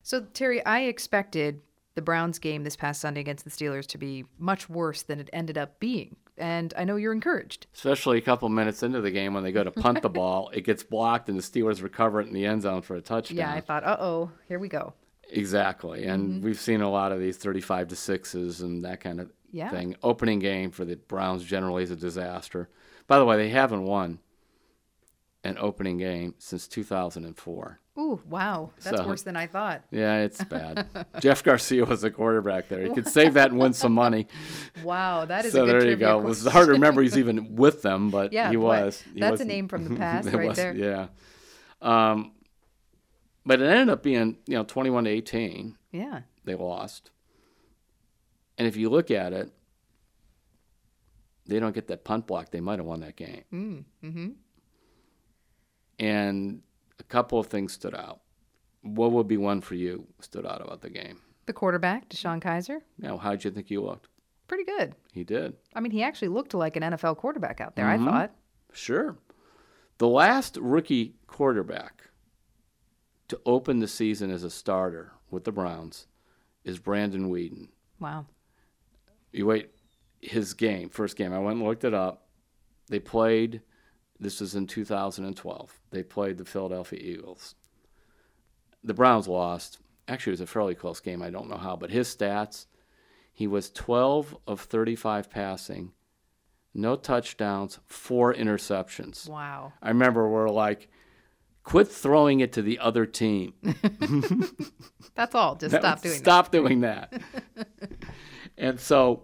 So, Terry, I expected the Browns game this past Sunday against the Steelers to be much worse than it ended up being. And I know you're encouraged. Especially a couple minutes into the game when they go to punt the ball, it gets blocked and the Steelers recover it in the end zone for a touchdown. Yeah, I thought, uh-oh, here we go. Exactly. And we've seen a lot of these 35-6s and that kind of thing. Opening game for the Browns generally is a disaster. By the way, they haven't won an opening game since 2004. Ooh, wow. That's worse than I thought. Yeah, it's bad. Jeff Garcia was the quarterback there. He could save that and win some money. Wow, that is so a good there you go. It was hard to remember he's even with them, but he was. That's a name from the past right there. Yeah. But it ended up being, 21-18. Yeah. They lost. And if you look at it, they don't get that punt block, they might have won that game. Mm-hmm. And a couple of things stood out. What would be one for you stood out about the game? The quarterback, Deshaun Kaiser. Now, how'd you think he looked? Pretty good. He did. I mean, he actually looked like an NFL quarterback out there, I thought. Sure. The last rookie quarterback to open the season as a starter with the Browns is Brandon Weeden. Wow. You wait, his first game, I went and looked it up. They played, this was in 2012, they played the Philadelphia Eagles. The Browns lost. Actually, it was a fairly close game. I don't know how, but his stats, he was 12 of 35 passing, no touchdowns, 4 interceptions. Wow. I remember we're like, quit throwing it to the other team. That's all. Just stop doing that. Stop doing that. And so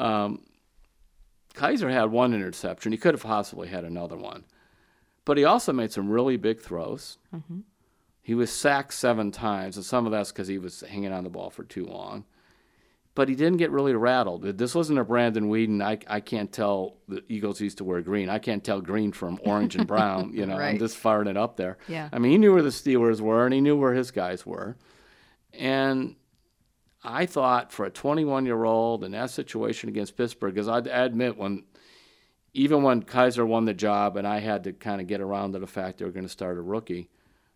Kaiser had 1 interception. He could have possibly had another one. But he also made some really big throws. Mm-hmm. He was sacked 7 times, and some of that's because he was hanging on the ball for too long. But he didn't get really rattled. This wasn't a Brandon Weeden. I can't tell the Eagles used to wear green. I can't tell green from orange and brown. Right. I'm just firing it up there. Yeah. I mean, he knew where the Steelers were, and he knew where his guys were. And I thought for a 21-year-old in that situation against Pittsburgh, because I admit even when Kaiser won the job and I had to kind of get around to the fact they were going to start a rookie,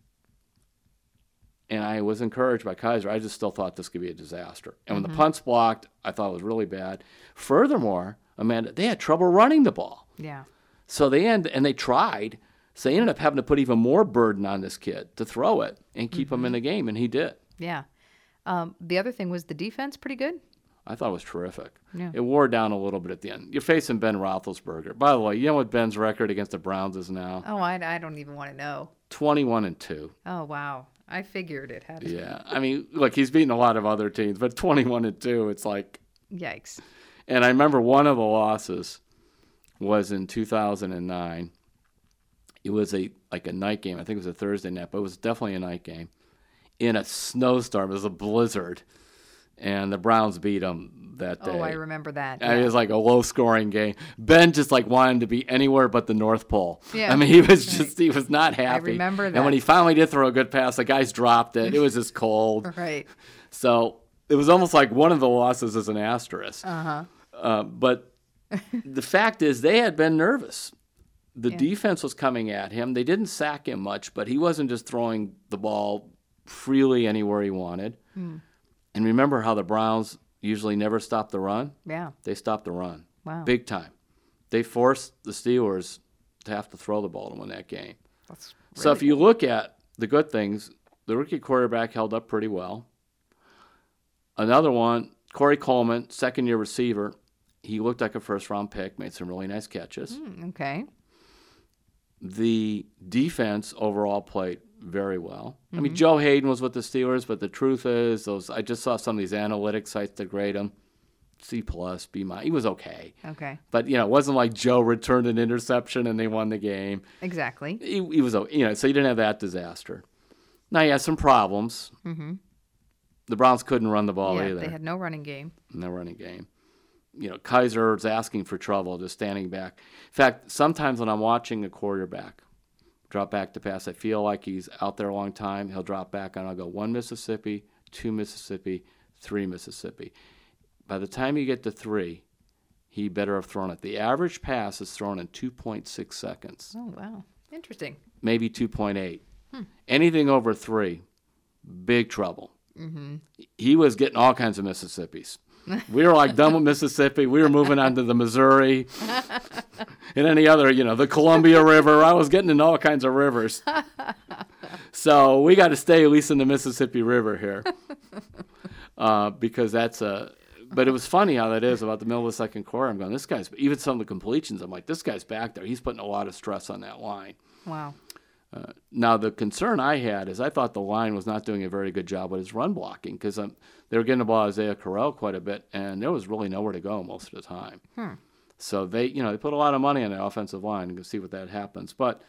and I was encouraged by Kaiser, I just still thought this could be a disaster. And when the punts blocked, I thought it was really bad. Furthermore, Amanda, they had trouble running the ball. Yeah. So they tried. So they ended up having to put even more burden on this kid to throw it and keep him in the game, and he did. Yeah. The other thing was the defense pretty good? I thought it was terrific. Yeah. It wore down a little bit at the end. You're facing Ben Roethlisberger. By the way, you know what Ben's record against the Browns is now? Oh, I don't even want to know. 21-2. Oh, wow. I figured it had to be. Yeah. I mean, look, he's beaten a lot of other teams, but 21-2, it's like... Yikes. And I remember one of the losses was in 2009. It was a night game. I think it was a Thursday night, but it was definitely a night game. In a snowstorm. It was a blizzard. And the Browns beat them that day. Oh, I remember that. Yeah. It was like a low-scoring game. Ben just wanted to be anywhere but the North Pole. Yeah. I mean, he was not happy. I remember that. And when he finally did throw a good pass, the guys dropped it. It was just cold. Right. So it was almost like one of the losses is an asterisk. Uh-huh. But the fact is they had been nervous. The defense was coming at him. They didn't sack him much, but he wasn't just throwing the ball freely anywhere he wanted. And remember how the Browns usually never stop the run? Yeah. They stopped the run. Wow. Big time. They forced the Steelers to have to throw the ball to win that game. That's So if you look at the good things, the rookie quarterback held up pretty well. Another one, Corey Coleman, second-year receiver. He looked like a first-round pick, made some really nice catches. Okay. The defense overall played very well. I mean, Joe Hayden was with the Steelers, but the truth is, I just saw some of these analytics sites that grade him. C+, B-. He was okay. Okay. But, it wasn't like Joe returned an interception and they won the game. Exactly. He was, so he didn't have that disaster. Now, he had some problems. Mm-hmm. The Browns couldn't run the ball either. They had no running game. No running game. Kaiser was asking for trouble, just standing back. In fact, sometimes when I'm watching a quarterback drop back to pass, I feel like he's out there a long time. He'll drop back, and I'll go 1 Mississippi, 2 Mississippi, 3 Mississippi. By the time you get to 3, he better have thrown it. The average pass is thrown in 2.6 seconds. Oh, wow. Interesting. Maybe 2.8. Anything over 3, big trouble. he was getting all kinds of Mississippis. We were like done with Mississippi. We were moving on to the Missouri and any other, the Columbia River. I was getting in all kinds of rivers. So we got to stay at least in the Mississippi River here because that's a. But it was funny how that is about the middle of the second quarter. I'm going, this guy's, even some of the completions, I'm like, this guy's back there. He's putting a lot of stress on that line. Wow. Now, the concern I had is I thought the line was not doing a very good job with his run blocking because they were getting the ball Isaiah Correll quite a bit, and there was really nowhere to go most of the time. So they put a lot of money on the offensive line and see what that happens. But,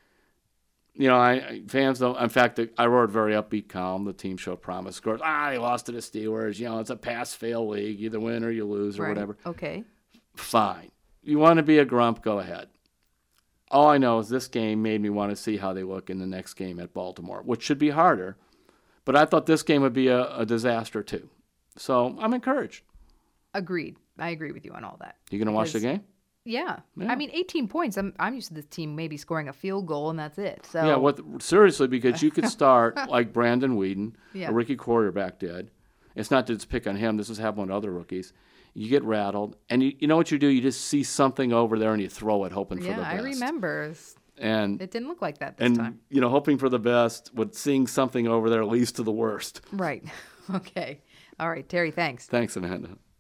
fans don't. In fact, I wrote a very upbeat column. The team showed promise. Scores. They lost to the Steelers. It's a pass-fail league. You either win or you lose or whatever. Okay. Fine. You want to be a grump? Go ahead. All I know is this game made me want to see how they look in the next game at Baltimore, which should be harder. But I thought this game would be a disaster too. So I'm encouraged. Agreed. I agree with you on all that. You going to watch the game? Yeah. I mean, 18 points. I'm used to this team maybe scoring a field goal and that's it. So yeah. Seriously, because you could start like Brandon Whedon, Yeah. a rookie quarterback did. It's not to just pick on him. This has happened with other rookies. You get rattled, and you know what you do? You just see something over there, and you throw it, hoping for the best. Yeah, I remember. And it didn't look like that this time. Hoping for the best, but seeing something over there leads to the worst. Right. Okay. All right, Terry, thanks. Thanks, Amanda.